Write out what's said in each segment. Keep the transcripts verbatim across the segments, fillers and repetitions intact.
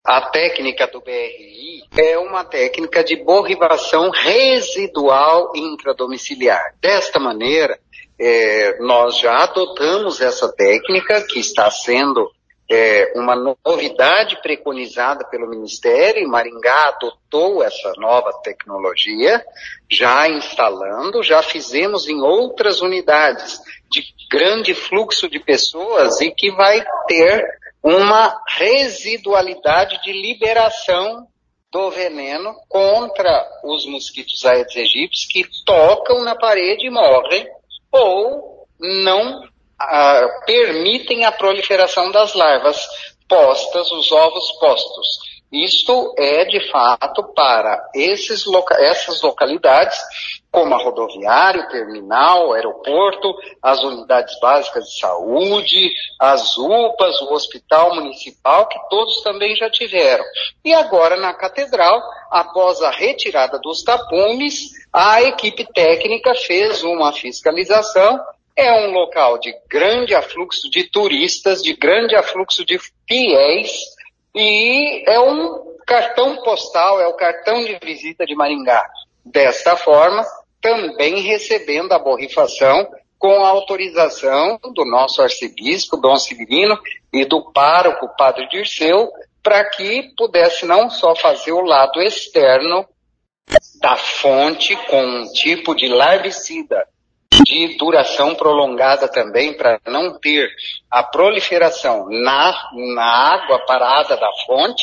A técnica do B R I é uma técnica de borrifação residual intradomiciliar. Desta maneira, é, nós já adotamos essa técnica, que está sendo é, uma novidade preconizada pelo Ministério, e Maringá adotou essa nova tecnologia, já instalando, já fizemos em outras unidades de grande fluxo de pessoas e que vai ter uma residualidade de liberação do veneno contra os mosquitos Aedes aegypti que tocam na parede e morrem ou não ah, permitem a proliferação das larvas postas, os ovos postos. Isto é, de fato, para esses loca- essas localidades, como a rodoviária, o terminal, o aeroporto, as unidades básicas de saúde, as U P As, o hospital municipal, que todos também já tiveram. E agora, na catedral, após a retirada dos tapumes, a equipe técnica fez uma fiscalização. É um local de grande afluxo de turistas, de grande afluxo de fiéis, e é um cartão postal, é o cartão de visita de Maringá. Desta forma, também recebendo a borrifação com a autorização do nosso arcebispo, Dom Severino, e do pároco, Padre Dirceu, para que pudesse não só fazer o lado externo da fonte com um tipo de larvicida de duração prolongada também, para não ter a proliferação na, na água parada da fonte,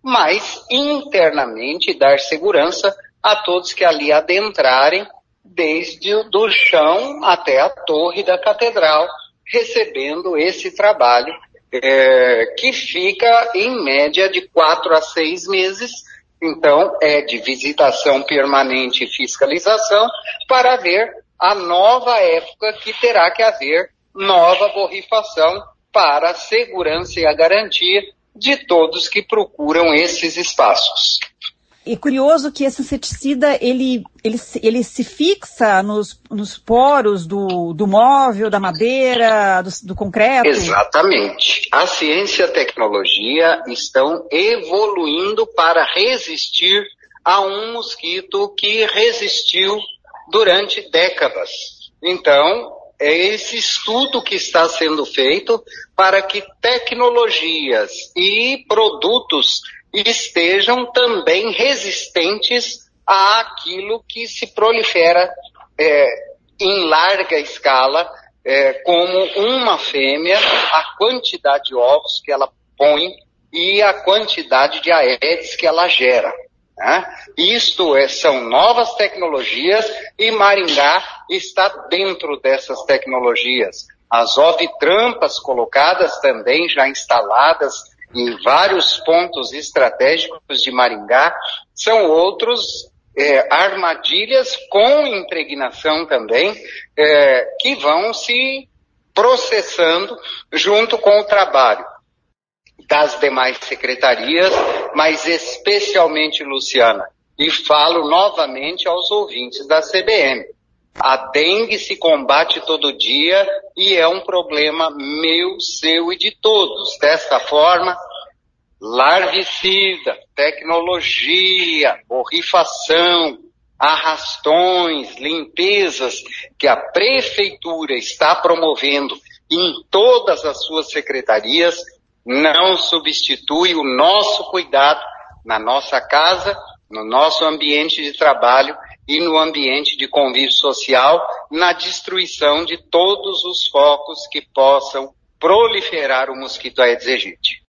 mas internamente dar segurança a todos que ali adentrarem, desde o do chão até a torre da catedral, recebendo esse trabalho, é, que fica em média de quatro a seis meses. Então, é de visitação permanente e fiscalização para ver a nova época que terá que haver nova borrifação para a segurança e a garantia de todos que procuram esses espaços. É curioso que esse inseticida, ele, ele, ele se fixa nos, nos poros do, do móvel, da madeira, do, do concreto? Exatamente. A ciência e a tecnologia estão evoluindo para resistir a um mosquito que resistiu durante décadas. Então, é esse estudo que está sendo feito para que tecnologias e produtos estejam também resistentes àquilo que se prolifera é, em larga escala, é, como uma fêmea, a quantidade de ovos que ela põe e a quantidade de aedes que ela gera. Né? Isto é, são novas tecnologias e Maringá está dentro dessas tecnologias. As ovitrampas colocadas também, já instaladas em vários pontos estratégicos de Maringá, são outros é, armadilhas com impregnação também, é, que vão se processando junto com o trabalho das demais secretarias, mas especialmente, Luciana, e falo novamente aos ouvintes da C B M, a dengue se combate todo dia e é um problema meu, seu e de todos. Desta forma, larvicida, tecnologia, borrifação, arrastões, limpezas que a prefeitura está promovendo em todas as suas secretarias não substitui o nosso cuidado na nossa casa, no nosso ambiente de trabalho e no ambiente de convívio social, na destruição de todos os focos que possam proliferar o mosquito Aedes aegypti.